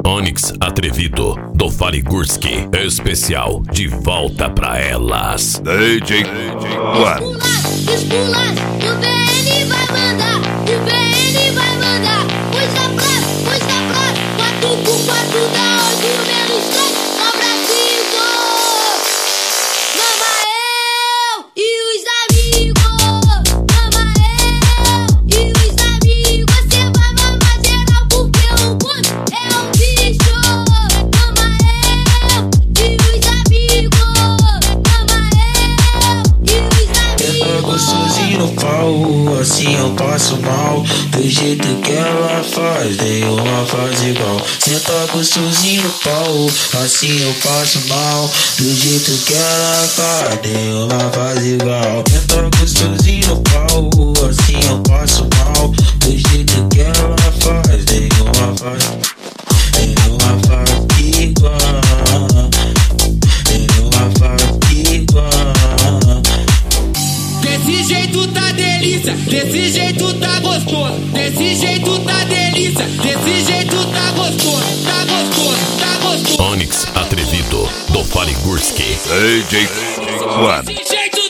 Onyx Atrevido, do Faligurski, especial de volta pra elas. DJ One. Espular, o VN vai mandar, o VN vai mandar. Coisa pra, 4x4 da onde o meu strike sobra 5. Mama eu e os amigos, mama eu e os amigos. Você vai mamar geral porque o mundo é um bicho. Mama eu e os amigos, mama eu e os amigos. Gostosinho no pau, assim eu passo mal. Do jeito que ela faz, nenhuma faz igual. Senta gostosinho no pau, assim eu passo mal. Do jeito que ela faz, nenhuma faz igual. Senta gostosinho no pau, assim eu passo mal. Do jeito que ela faz, nenhuma faz igual. Nenhuma faz igual. Desse jeito tá delícia, desse jeito tá gostoso. Desse jeito tá delícia, desse jeito tá gostoso. Tá gostoso, tá gostoso. Onyx Atrevido, do Faligurski. DJ One. Desse jeito